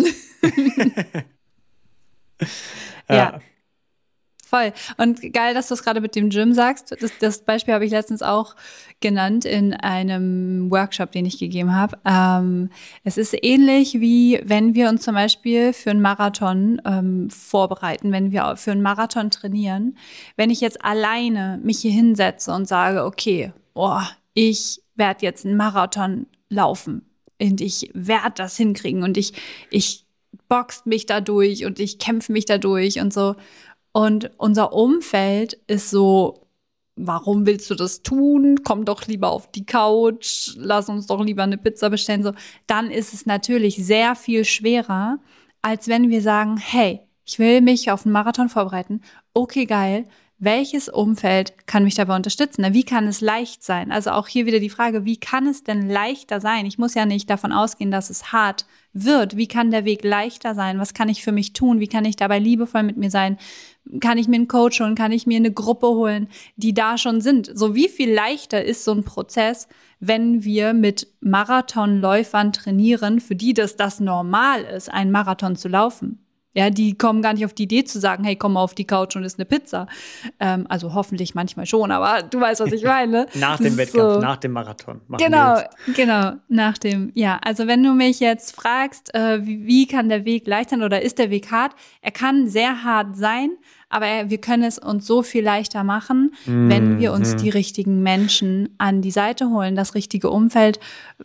Ja, voll. Und geil, dass du es gerade mit dem Gym sagst. Das Beispiel habe ich letztens auch genannt in einem Workshop, den ich gegeben habe. Es ist ähnlich wie, wenn wir uns zum Beispiel für einen Marathon vorbereiten, wenn wir für einen Marathon trainieren. Wenn ich jetzt alleine mich hier hinsetze und sage, okay, ich werde jetzt einen Marathon laufen und ich werde das hinkriegen und ich boxt mich da durch und ich kämpfe mich da durch und so. Und unser Umfeld ist so, warum willst du das tun? Komm doch lieber auf die Couch, lass uns doch lieber eine Pizza bestellen. So, dann ist es natürlich sehr viel schwerer, als wenn wir sagen, hey, ich will mich auf einen Marathon vorbereiten. Okay, geil. Welches Umfeld kann mich dabei unterstützen? Wie kann es leicht sein? Also auch hier wieder die Frage, wie kann es denn leichter sein? Ich muss ja nicht davon ausgehen, dass es hart wird. Wie kann der Weg leichter sein? Was kann ich für mich tun? Wie kann ich dabei liebevoll mit mir sein? Kann ich mir einen Coach holen? Kann ich mir eine Gruppe holen, die da schon sind? So wie viel leichter ist so ein Prozess, wenn wir mit Marathonläufern trainieren, für die das normal ist, einen Marathon zu laufen? Ja, die kommen gar nicht auf die Idee zu sagen, hey, komm mal auf die Couch und isst eine Pizza. Also hoffentlich manchmal schon, aber du weißt, was ich meine. Nach dem Wettkampf, nach dem Marathon. Genau, nach dem, ja. Also wenn du mich jetzt fragst, wie kann der Weg leicht sein oder ist der Weg hart? Er kann sehr hart sein, aber wir können es uns so viel leichter machen, wenn wir uns die richtigen Menschen an die Seite holen, das richtige Umfeld,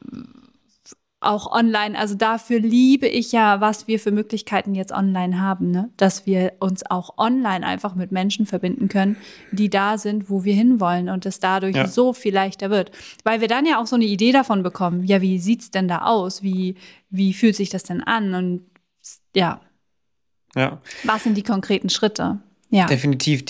auch online, also dafür liebe ich ja, was wir für Möglichkeiten jetzt online haben, ne? Dass wir uns auch online einfach mit Menschen verbinden können, die da sind, wo wir hinwollen und es dadurch so viel leichter wird. Weil wir dann ja auch so eine Idee davon bekommen, ja, wie sieht's denn da aus? Wie fühlt sich das denn an? Und ja. Was sind die konkreten Schritte? Ja. Definitiv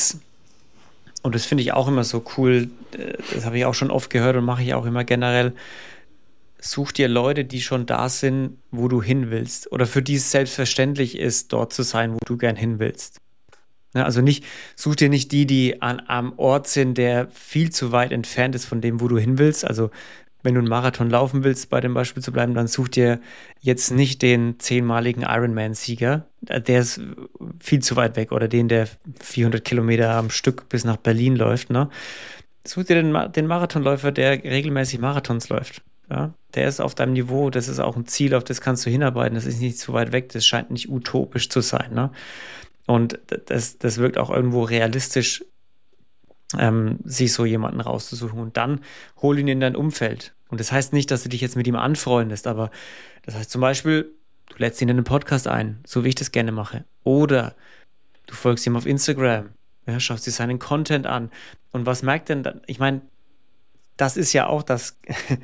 und das finde ich auch immer so cool, das habe ich auch schon oft gehört und mache ich auch immer generell. Such dir Leute, die schon da sind, wo du hin willst. Oder für die es selbstverständlich ist, dort zu sein, wo du gern hin willst. Ja, also such dir nicht die am Ort sind, der viel zu weit entfernt ist von dem, wo du hin willst. Also wenn du einen Marathon laufen willst, bei dem Beispiel zu bleiben, dann such dir jetzt nicht den 10-maligen Ironman-Sieger. Der ist viel zu weit weg. Oder der 400 Kilometer am Stück bis nach Berlin läuft. Ne? Such dir den Marathonläufer, der regelmäßig Marathons läuft. Ja, der ist auf deinem Niveau, das ist auch ein Ziel, auf das kannst du hinarbeiten, das ist nicht zu weit weg, das scheint nicht utopisch zu sein. Ne? Und das wirkt auch irgendwo realistisch, sich so jemanden rauszusuchen. Und dann hol ihn in dein Umfeld. Und das heißt nicht, dass du dich jetzt mit ihm anfreundest, aber das heißt zum Beispiel, du lädst ihn in einen Podcast ein, so wie ich das gerne mache. Oder du folgst ihm auf Instagram, ja, schaust dir seinen Content an. Und was merkt denn dann? Ich meine, das ist ja auch das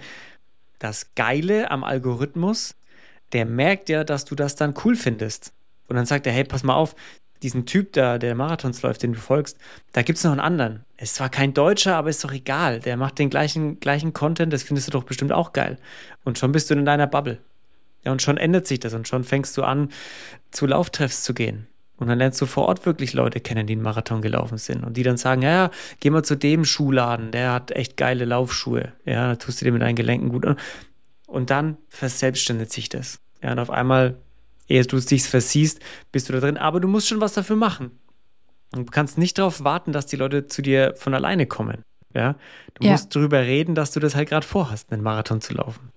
Geile am Algorithmus, der merkt ja, dass du das dann cool findest. Und dann sagt er, hey, pass mal auf, diesen Typ da, der Marathons läuft, den du folgst, da gibt es noch einen anderen. Ist zwar kein Deutscher, aber ist doch egal. Der macht den gleichen Content, das findest du doch bestimmt auch geil. Und schon bist du in deiner Bubble. Ja, und schon ändert sich das und schon fängst du an, zu Lauftreffs zu gehen. Und dann lernst du vor Ort wirklich Leute kennen, die einen Marathon gelaufen sind und die dann sagen, ja, geh mal zu dem Schuhladen, der hat echt geile Laufschuhe. Ja, da tust du dir mit deinen Gelenken gut an. Und dann verselbstständigt sich das. Ja, und auf einmal, ehe du es dich versiehst, bist du da drin. Aber du musst schon was dafür machen. Und du kannst nicht darauf warten, dass die Leute zu dir von alleine kommen. Ja, du musst drüber reden, dass du das halt gerade vorhast, einen Marathon zu laufen.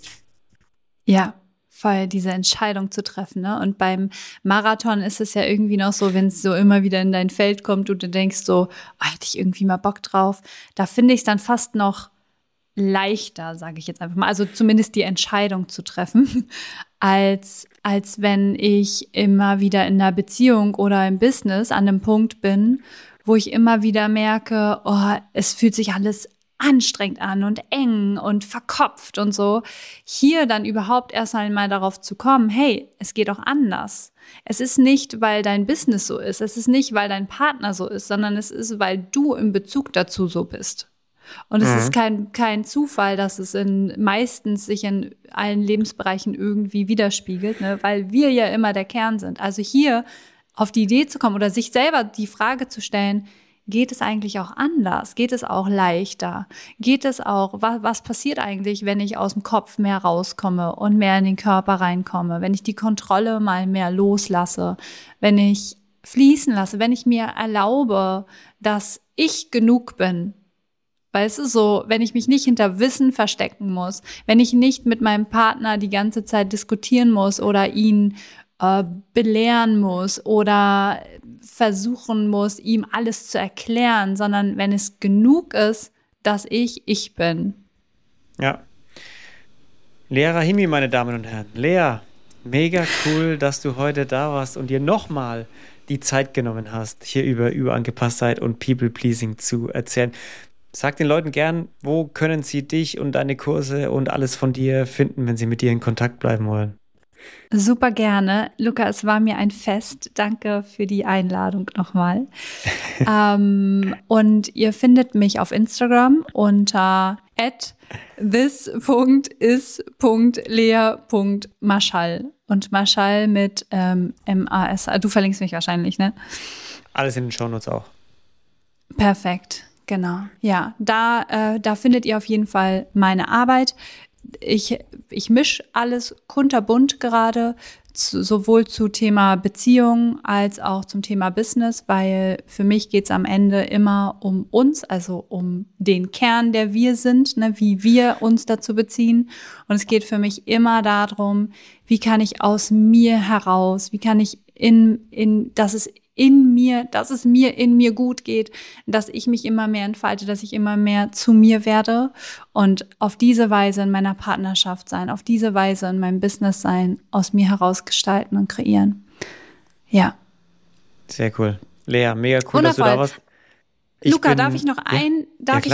Ja, voll diese Entscheidung zu treffen, ne? Und beim Marathon ist es ja irgendwie noch so, wenn es so immer wieder in dein Feld kommt und du denkst so, hätte ich irgendwie mal Bock drauf. Da finde ich es dann fast noch leichter, sage ich jetzt einfach mal, also zumindest die Entscheidung zu treffen, als wenn ich immer wieder in einer Beziehung oder im Business an einem Punkt bin, wo ich immer wieder merke, es fühlt sich alles anstrengend an und eng und verkopft und so. Hier dann überhaupt erst einmal darauf zu kommen, hey, es geht auch anders. Es ist nicht, weil dein Business so ist, es ist nicht, weil dein Partner so ist, sondern es ist, weil du im Bezug dazu so bist. Und es ist kein Zufall, dass es meistens sich in allen Lebensbereichen irgendwie widerspiegelt, ne? Weil wir ja immer der Kern sind. Also hier auf die Idee zu kommen oder sich selber die Frage zu stellen, geht es eigentlich auch anders? Geht es auch leichter? Geht es auch, was passiert eigentlich, wenn ich aus dem Kopf mehr rauskomme und mehr in den Körper reinkomme? Wenn ich die Kontrolle mal mehr loslasse? Wenn ich fließen lasse? Wenn ich mir erlaube, dass ich genug bin? Weißt du, so, wenn ich mich nicht hinter Wissen verstecken muss, wenn ich nicht mit meinem Partner die ganze Zeit diskutieren muss oder ihn belehren muss oder versuchen muss, ihm alles zu erklären, sondern wenn es genug ist, dass ich bin. Ja. Lea Rahimi, meine Damen und Herren. Lea, mega cool, dass du heute da warst und dir nochmal die Zeit genommen hast, hier über Überangepasstheit und People-Pleasing zu erzählen. Sag den Leuten gern, wo können sie dich und deine Kurse und alles von dir finden, wenn sie mit dir in Kontakt bleiben wollen. Super gerne. Luca, es war mir ein Fest. Danke für die Einladung nochmal. Und ihr findet mich auf Instagram unter @this.is.lea.marschall. Und Marschall mit M-A-S. Du verlinkst mich wahrscheinlich, ne? Alles in den Shownotes auch. Perfekt, genau. Ja, da findet ihr auf jeden Fall meine Arbeit. Ich mische alles kunterbunt gerade, sowohl zu Thema Beziehung als auch zum Thema Business, weil für mich geht es am Ende immer um uns, also um den Kern, der wir sind, ne, wie wir uns dazu beziehen. Und es geht für mich immer darum, wie kann ich aus mir heraus, wie kann ich dass es mir in mir gut geht, dass ich mich immer mehr entfalte, dass ich immer mehr zu mir werde und auf diese Weise in meiner Partnerschaft sein, auf diese Weise in meinem Business sein, aus mir heraus gestalten und kreieren. Ja. Sehr cool. Lea, mega cool, wundervoll, dass du da warst. Luca, darf ich noch ein,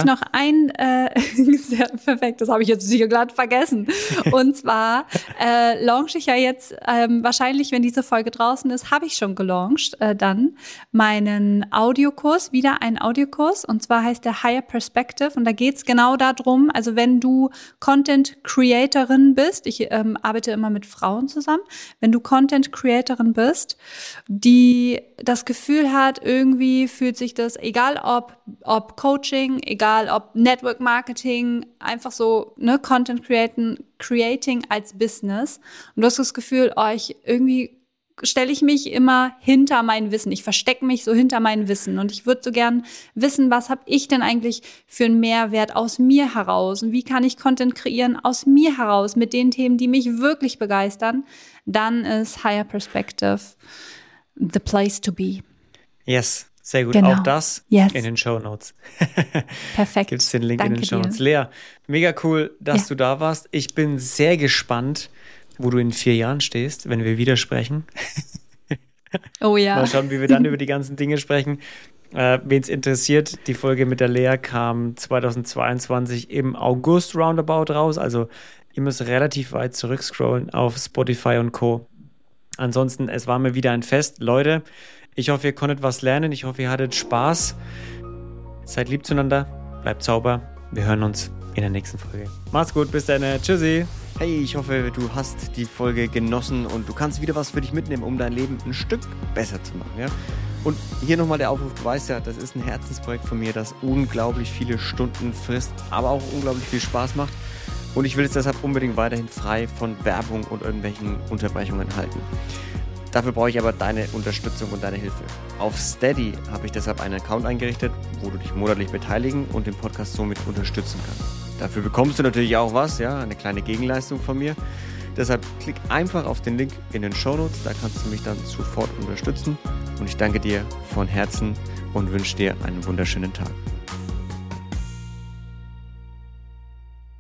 sehr perfekt, das habe ich jetzt sicher glatt vergessen. Und zwar launche ich ja jetzt, wahrscheinlich, wenn diese Folge draußen ist, habe ich schon gelauncht, dann meinen Audiokurs, wieder einen Audiokurs. Und zwar heißt der Higher Perspective. Und da geht's genau darum, also wenn du Content Creatorin bist, ich arbeite immer mit Frauen zusammen, wenn du Content Creatorin bist, die das Gefühl hat, irgendwie fühlt sich das, egal ob Coaching, egal ob Network Marketing, einfach so, ne, Content creating als Business. Und du hast das Gefühl, irgendwie stelle ich mich immer hinter mein Wissen. Ich verstecke mich so hinter mein Wissen. Und ich würde so gern wissen, was habe ich denn eigentlich für einen Mehrwert aus mir heraus? Und wie kann ich Content kreieren aus mir heraus mit den Themen, die mich wirklich begeistern? Dann ist Higher Perspective the place to be. Yes, sehr gut. Genau. Auch das in den Shownotes. Perfekt. Gibt es den Link Danke in den Shownotes. dir. Lea, mega cool, dass du da warst. Ich bin sehr gespannt, wo du in 4 Jahren stehst, wenn wir wieder sprechen. Oh ja. Mal schauen, wie wir dann über die ganzen Dinge sprechen. Wen es interessiert, die Folge mit der Lea kam 2022 im August roundabout raus. Also ihr müsst relativ weit zurückscrollen auf Spotify und Co. Ansonsten, es war mir wieder ein Fest. Leute, Ich hoffe, ihr konntet was lernen. Ich hoffe, ihr hattet Spaß. Seid lieb zueinander. Bleibt sauber. Wir hören uns in der nächsten Folge. Macht's gut. Bis dann. Tschüssi. Hey, ich hoffe, du hast die Folge genossen und du kannst wieder was für dich mitnehmen, um dein Leben ein Stück besser zu machen. Ja? Und hier nochmal der Aufruf, du weißt ja, das ist ein Herzensprojekt von mir, das unglaublich viele Stunden frisst, aber auch unglaublich viel Spaß macht. Und ich will es deshalb unbedingt weiterhin frei von Werbung und irgendwelchen Unterbrechungen halten. Dafür brauche ich aber deine Unterstützung und deine Hilfe. Auf Steady habe ich deshalb einen Account eingerichtet, wo du dich monatlich beteiligen und den Podcast somit unterstützen kannst. Dafür bekommst du natürlich auch was, ja, eine kleine Gegenleistung von mir. Deshalb klick einfach auf den Link in den Shownotes, da kannst du mich dann sofort unterstützen. Und ich danke dir von Herzen und wünsche dir einen wunderschönen Tag.